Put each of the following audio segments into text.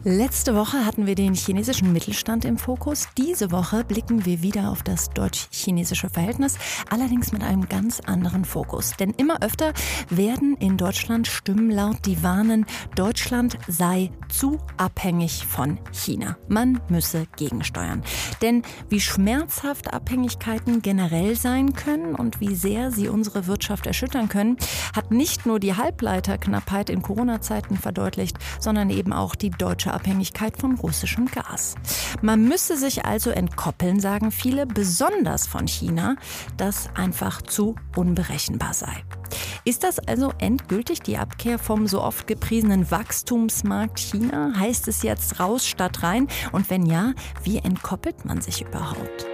Letzte Woche hatten wir den chinesischen Mittelstand im Fokus. Diese Woche blicken wir wieder auf das deutsch-chinesische Verhältnis, allerdings mit einem ganz anderen Fokus. Denn immer öfter werden in Deutschland Stimmen laut, die warnen, Deutschland sei zu abhängig von China. Man müsse gegensteuern. Denn wie schmerzhaft Abhängigkeiten generell sein können und wie sehr sie unsere Wirtschaft erschüttern können, hat nicht nur die Halbleiterknappheit in Corona-Zeiten verdeutlicht, sondern eben auch die deutsche Abhängigkeit von russischem Gas. Man müsse sich also entkoppeln, sagen viele, besonders von China, das einfach zu unberechenbar sei. Ist das also endgültig die Abkehr vom so oft gepriesenen Wachstumsmarkt China? Heißt es jetzt raus statt rein? Und wenn ja, wie entkoppelt man sich überhaupt?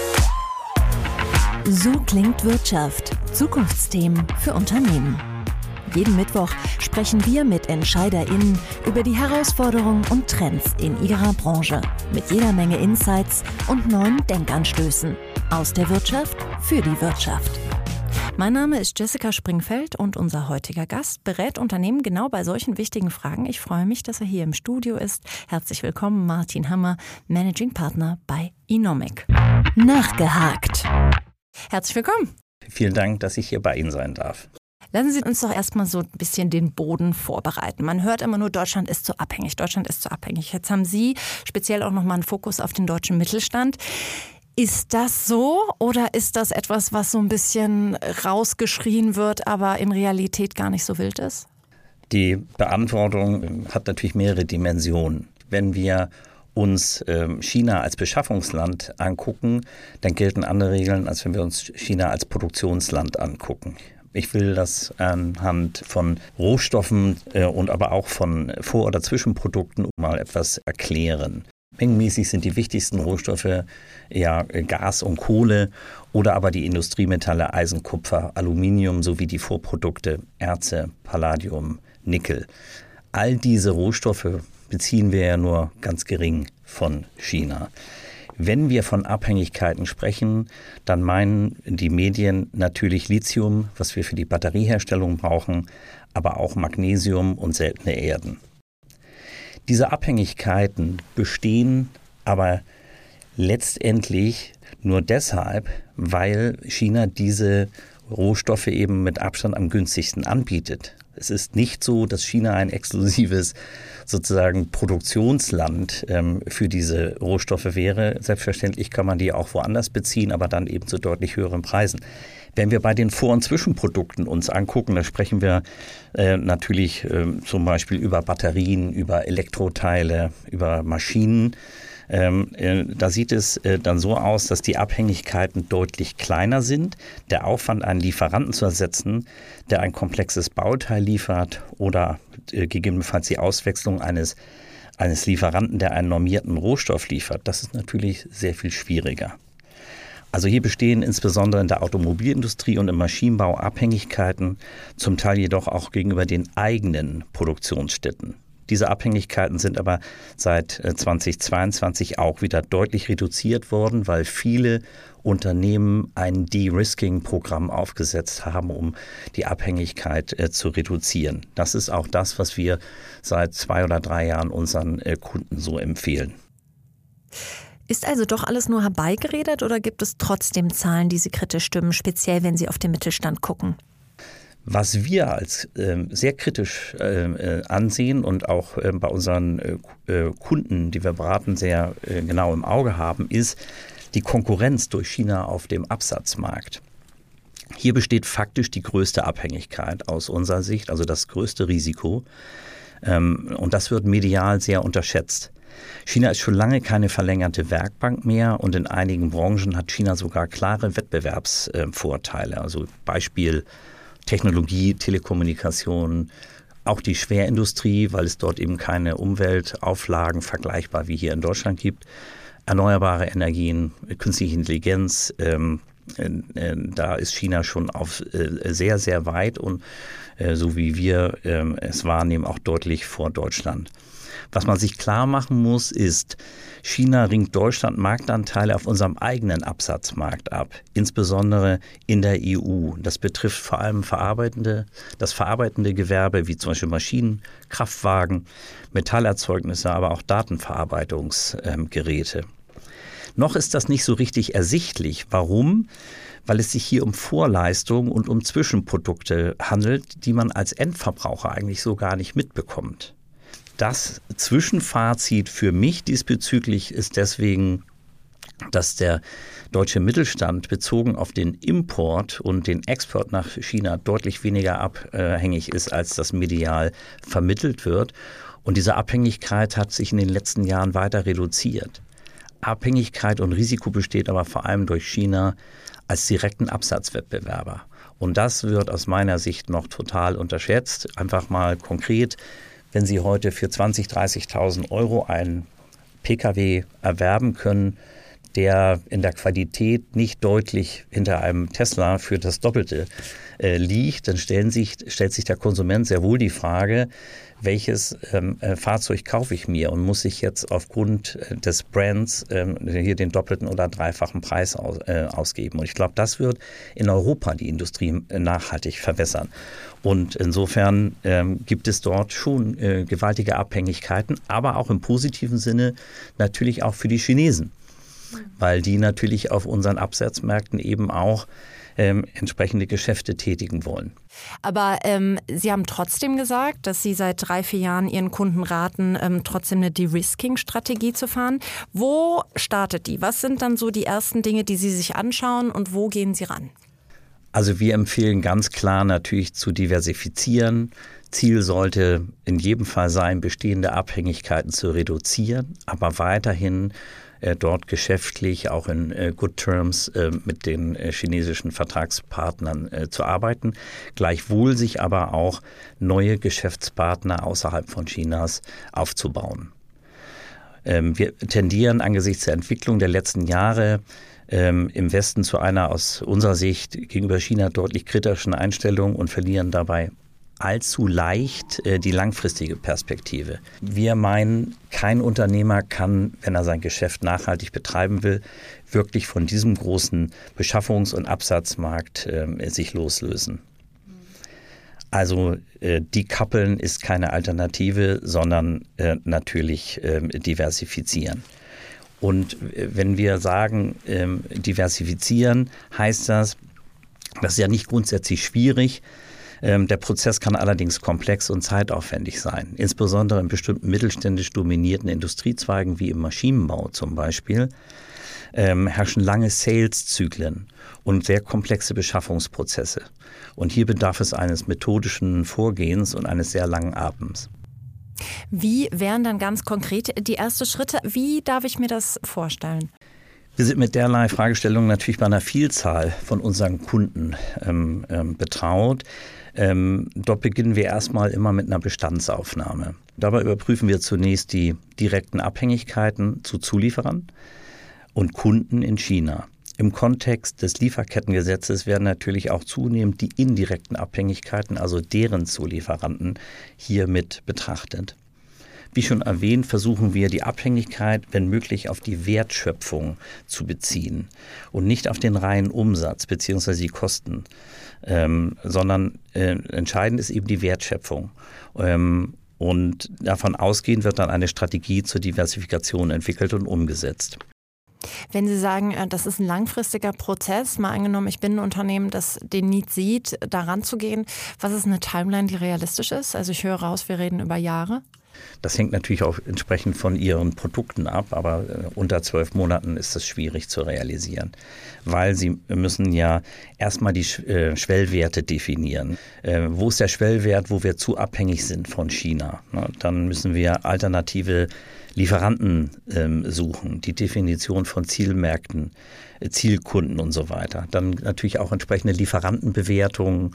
So klingt Wirtschaft. Zukunftsthemen für Unternehmen. Jeden Mittwoch sprechen wir mit EntscheiderInnen über die Herausforderungen und Trends in ihrer Branche. Mit jeder Menge Insights und neuen Denkanstößen. Aus der Wirtschaft für die Wirtschaft. Mein Name ist Jessica Springfeld und unser heutiger Gast berät Unternehmen genau bei solchen wichtigen Fragen. Ich freue mich, dass er hier im Studio ist. Herzlich willkommen, Martin Hammer, Managing Partner bei Inomic. Nachgehakt. Herzlich willkommen. Vielen Dank, dass ich hier bei Ihnen sein darf. Lassen Sie uns doch erstmal so ein bisschen den Boden vorbereiten. Man hört immer nur, Deutschland ist zu abhängig, Deutschland ist zu abhängig. Jetzt haben Sie speziell auch nochmal einen Fokus auf den deutschen Mittelstand. Ist das so oder ist das etwas, was so ein bisschen rausgeschrien wird, aber in Realität gar nicht so wild ist? Die Beantwortung hat natürlich mehrere Dimensionen. Wenn wir uns China als Beschaffungsland angucken, dann gelten andere Regeln, als wenn wir uns China als Produktionsland angucken. Ich will das anhand von Rohstoffen und aber auch von Vor- oder Zwischenprodukten mal etwas erklären. Mengenmäßig sind die wichtigsten Rohstoffe ja Gas und Kohle oder aber die Industriemetalle Eisen, Kupfer, Aluminium sowie die Vorprodukte Erze, Palladium, Nickel. All diese Rohstoffe beziehen wir ja nur ganz gering von China. Wenn wir von Abhängigkeiten sprechen, dann meinen die Medien natürlich Lithium, was wir für die Batterieherstellung brauchen, aber auch Magnesium und seltene Erden. Diese Abhängigkeiten bestehen aber letztendlich nur deshalb, weil China diese Rohstoffe eben mit Abstand am günstigsten anbietet. Es ist nicht so, dass China ein exklusives sozusagen Produktionsland für diese Rohstoffe wäre. Selbstverständlich kann man die auch woanders beziehen, aber dann eben zu deutlich höheren Preisen. Wenn wir bei den Vor- und Zwischenprodukten uns angucken, da sprechen wir natürlich zum Beispiel über Batterien, über Elektroteile, über Maschinen. Da sieht es dann so aus, dass die Abhängigkeiten deutlich kleiner sind. Der Aufwand, einen Lieferanten zu ersetzen, der ein komplexes Bauteil liefert oder gegebenenfalls die Auswechslung eines Lieferanten, der einen normierten Rohstoff liefert, das ist natürlich sehr viel schwieriger. Also hier bestehen insbesondere in der Automobilindustrie und im Maschinenbau Abhängigkeiten, zum Teil jedoch auch gegenüber den eigenen Produktionsstätten. Diese Abhängigkeiten sind aber seit 2022 auch wieder deutlich reduziert worden, weil viele Unternehmen ein De-Risking-Programm aufgesetzt haben, um die Abhängigkeit zu reduzieren. Das ist auch das, was wir seit 2 oder 3 Jahren unseren Kunden so empfehlen. Ist also doch alles nur herbeigeredet oder gibt es trotzdem Zahlen, die Sie kritisch stimmen, speziell wenn Sie auf den Mittelstand gucken? Was wir als sehr kritisch ansehen und auch bei unseren Kunden, die wir beraten, sehr genau im Auge haben, ist die Konkurrenz durch China auf dem Absatzmarkt. Hier besteht faktisch die größte Abhängigkeit aus unserer Sicht, also das größte Risiko. Und das wird medial sehr unterschätzt. China ist schon lange keine verlängerte Werkbank mehr und in einigen Branchen hat China sogar klare Wettbewerbsvorteile. Also Beispiel Technologie, Telekommunikation, auch die Schwerindustrie, weil es dort eben keine Umweltauflagen vergleichbar wie hier in Deutschland gibt. Erneuerbare Energien, künstliche Intelligenz, Da ist China schon auf sehr, sehr weit und so wie wir es wahrnehmen, auch deutlich vor Deutschland. Was man sich klar machen muss, ist, China ringt Deutschland Marktanteile auf unserem eigenen Absatzmarkt ab, insbesondere in der EU. Das betrifft vor allem das verarbeitende Gewerbe, wie zum Beispiel Maschinen, Kraftwagen, Metallerzeugnisse, aber auch Datenverarbeitungsgeräte. Noch ist das nicht so richtig ersichtlich. Warum? Weil es sich hier um Vorleistungen und um Zwischenprodukte handelt, die man als Endverbraucher eigentlich so gar nicht mitbekommt. Das Zwischenfazit für mich diesbezüglich ist deswegen, dass der deutsche Mittelstand bezogen auf den Import und den Export nach China deutlich weniger abhängig ist, als das medial vermittelt wird. Und diese Abhängigkeit hat sich in den letzten Jahren weiter reduziert. Abhängigkeit und Risiko besteht aber vor allem durch China als direkten Absatzwettbewerber. Und das wird aus meiner Sicht noch total unterschätzt. Einfach mal konkret: Wenn Sie heute für 20.000, 30.000 Euro einen Pkw erwerben können, der in der Qualität nicht deutlich hinter einem Tesla für das Doppelte liegt, dann stellt sich der Konsument sehr wohl die Frage, welches Fahrzeug kaufe ich mir, und muss ich jetzt aufgrund des Brands hier den doppelten oder dreifachen Preis ausgeben. Und ich glaube, das wird in Europa die Industrie nachhaltig verwässern. Und insofern gibt es dort schon gewaltige Abhängigkeiten, aber auch im positiven Sinne natürlich auch für die Chinesen, weil die natürlich auf unseren Absatzmärkten eben auch entsprechende Geschäfte tätigen wollen. Aber Sie haben trotzdem gesagt, dass Sie seit 3-4 Jahren Ihren Kunden raten, trotzdem eine De-Risking-Strategie zu fahren. Wo startet die? Was sind dann so die ersten Dinge, die Sie sich anschauen, und wo gehen Sie ran? Also wir empfehlen ganz klar natürlich zu diversifizieren. Ziel sollte in jedem Fall sein, bestehende Abhängigkeiten zu reduzieren, aber weiterhin dort geschäftlich auch in Good Terms mit den chinesischen Vertragspartnern zu arbeiten. Gleichwohl sich aber auch neue Geschäftspartner außerhalb von Chinas aufzubauen. Wir tendieren angesichts der Entwicklung der letzten Jahre im Westen zu einer aus unserer Sicht gegenüber China deutlich kritischen Einstellung und verlieren dabei allzu leicht die langfristige Perspektive. Wir meinen, kein Unternehmer kann, wenn er sein Geschäft nachhaltig betreiben will, wirklich von diesem großen Beschaffungs- und Absatzmarkt sich loslösen. Also decoupeln ist keine Alternative, sondern natürlich diversifizieren. Und wenn wir sagen, diversifizieren, heißt das ist ja nicht grundsätzlich schwierig. Der Prozess kann allerdings komplex und zeitaufwendig sein. Insbesondere in bestimmten mittelständisch dominierten Industriezweigen wie im Maschinenbau zum Beispiel herrschen lange Sales-Zyklen und sehr komplexe Beschaffungsprozesse. Und hier bedarf es eines methodischen Vorgehens und eines sehr langen Atems. Wie wären dann ganz konkret die ersten Schritte? Wie darf ich mir das vorstellen? Wir sind mit derlei Fragestellungen natürlich bei einer Vielzahl von unseren Kunden betraut. Dort beginnen wir erstmal immer mit einer Bestandsaufnahme. Dabei überprüfen wir zunächst die direkten Abhängigkeiten zu Zulieferern und Kunden in China. Im Kontext des Lieferkettengesetzes werden natürlich auch zunehmend die indirekten Abhängigkeiten, also deren Zulieferanten, hier mit betrachtet. Wie schon erwähnt, versuchen wir die Abhängigkeit, wenn möglich, auf die Wertschöpfung zu beziehen und nicht auf den reinen Umsatz bzw. die Kosten, sondern entscheidend ist eben die Wertschöpfung. Und davon ausgehend wird dann eine Strategie zur Diversifikation entwickelt und umgesetzt. Wenn Sie sagen, das ist ein langfristiger Prozess, mal angenommen, ich bin ein Unternehmen, das den Need sieht, da ranzugehen, was ist eine Timeline, die realistisch ist? Also ich höre raus, wir reden über Jahre. Das hängt natürlich auch entsprechend von Ihren Produkten ab, aber unter 12 Monaten ist das schwierig zu realisieren, weil Sie müssen ja erstmal die Schwellwerte definieren. Wo ist der Schwellwert, wo wir zu abhängig sind von China? Dann müssen wir alternative Lieferanten suchen, die Definition von Zielmärkten, Zielkunden und so weiter. Dann natürlich auch entsprechende Lieferantenbewertungen,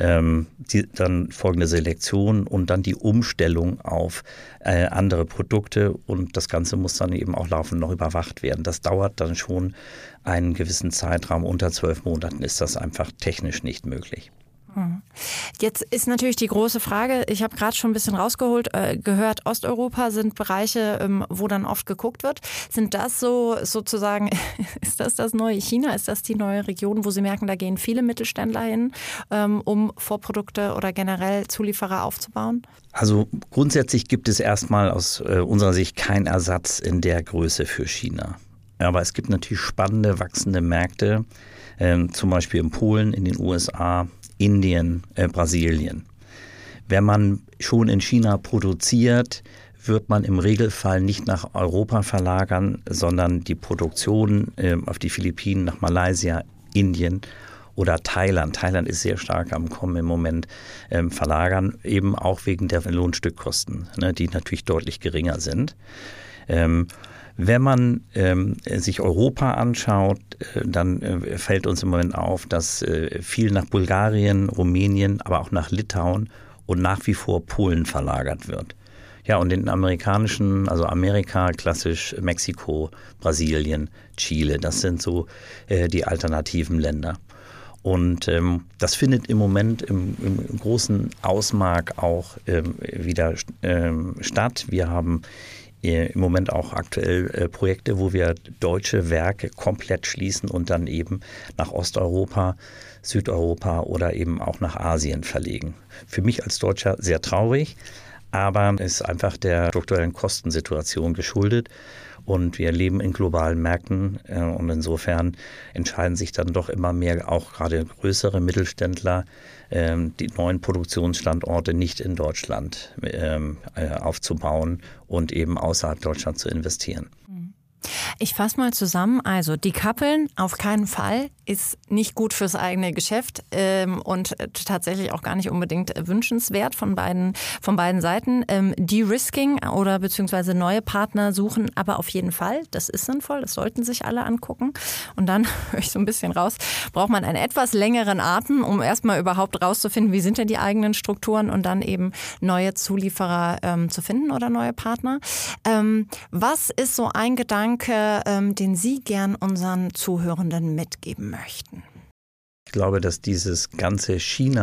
dann folgende Selektion und dann die Umstellung auf andere Produkte und das Ganze muss dann eben auch laufend noch überwacht werden. Das dauert dann schon einen gewissen Zeitraum, unter 12 Monaten ist das einfach technisch nicht möglich. Jetzt ist natürlich die große Frage, ich habe gerade schon ein bisschen gehört, Osteuropa sind Bereiche, wo dann oft geguckt wird. Sind das sozusagen, ist das neue China? Ist das die neue Region, wo Sie merken, da gehen viele Mittelständler hin, um Vorprodukte oder generell Zulieferer aufzubauen? Also grundsätzlich gibt es erstmal aus unserer Sicht keinen Ersatz in der Größe für China. Aber es gibt natürlich spannende, wachsende Märkte, zum Beispiel in Polen, in den USA, Indien, Brasilien. Wenn man schon in China produziert, wird man im Regelfall nicht nach Europa verlagern, sondern die Produktion auf die Philippinen, nach Malaysia, Indien oder Thailand. Thailand ist sehr stark am Kommen im Moment, verlagern, eben auch wegen der Lohnstückkosten, die natürlich deutlich geringer sind. Wenn man sich Europa anschaut, dann fällt uns im Moment auf, dass viel nach Bulgarien, Rumänien, aber auch nach Litauen und nach wie vor Polen verlagert wird. Ja, und in den amerikanischen, also Amerika, klassisch Mexiko, Brasilien, Chile, das sind so die alternativen Länder. Und das findet im Moment im großen Ausmaß auch wieder statt. Wir haben im Moment auch aktuell Projekte, wo wir deutsche Werke komplett schließen und dann eben nach Osteuropa, Südeuropa oder eben auch nach Asien verlegen. Für mich als Deutscher sehr traurig, aber es ist einfach der strukturellen Kostensituation geschuldet. Und wir leben in globalen Märkten und insofern entscheiden sich dann doch immer mehr, auch gerade größere Mittelständler, die neuen Produktionsstandorte nicht in Deutschland aufzubauen und eben außerhalb Deutschlands zu investieren. Ich fasse mal zusammen, also decoupeln auf keinen Fall ist nicht gut fürs eigene Geschäft und tatsächlich auch gar nicht unbedingt wünschenswert von beiden Seiten. De-risking oder beziehungsweise neue Partner suchen, aber auf jeden Fall, das ist sinnvoll, das sollten sich alle angucken. Und dann höre ich so ein bisschen raus, braucht man einen etwas längeren Atem, um erstmal überhaupt rauszufinden, wie sind denn die eigenen Strukturen und dann eben neue Zulieferer zu finden oder neue Partner. Was ist so ein Gedanke, den Sie gern unseren Zuhörenden mitgeben möchten? Ich glaube, dass dieses ganze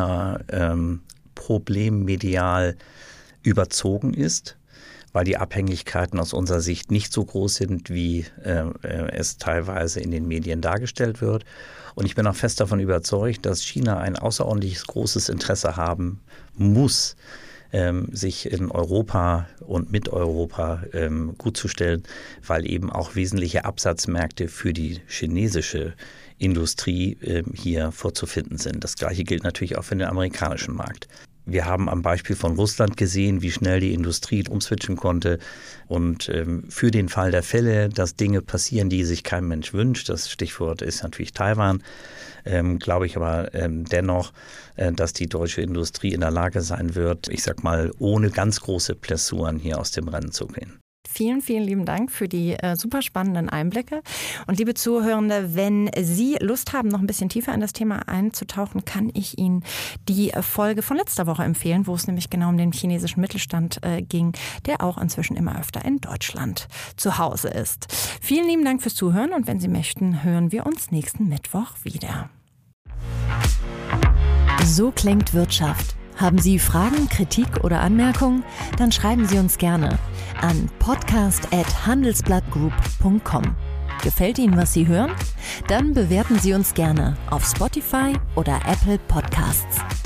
China-Problem medial überzogen ist, weil die Abhängigkeiten aus unserer Sicht nicht so groß sind, wie es teilweise in den Medien dargestellt wird. Und ich bin auch fest davon überzeugt, dass China ein außerordentliches großes Interesse haben muss, sich in Europa und mit Europa gut zu stellen, weil eben auch wesentliche Absatzmärkte für die chinesische Industrie hier vorzufinden sind. Das Gleiche gilt natürlich auch für den amerikanischen Markt. Wir haben am Beispiel von Russland gesehen, wie schnell die Industrie umswitchen konnte. Und für den Fall der Fälle, dass Dinge passieren, die sich kein Mensch wünscht, das Stichwort ist natürlich Taiwan, glaube ich aber dennoch, dass die deutsche Industrie in der Lage sein wird, ich sag mal, ohne ganz große Blessuren hier aus dem Rennen zu gehen. Vielen, vielen lieben Dank für die super spannenden Einblicke. Und liebe Zuhörende, wenn Sie Lust haben, noch ein bisschen tiefer in das Thema einzutauchen, kann ich Ihnen die Folge von letzter Woche empfehlen, wo es nämlich genau um den chinesischen Mittelstand ging, der auch inzwischen immer öfter in Deutschland zu Hause ist. Vielen lieben Dank fürs Zuhören und wenn Sie möchten, hören wir uns nächsten Mittwoch wieder. So klingt Wirtschaft. Haben Sie Fragen, Kritik oder Anmerkungen? Dann schreiben Sie uns gerne an podcast@handelsblattgroup.com. Gefällt Ihnen, was Sie hören? Dann bewerten Sie uns gerne auf Spotify oder Apple Podcasts.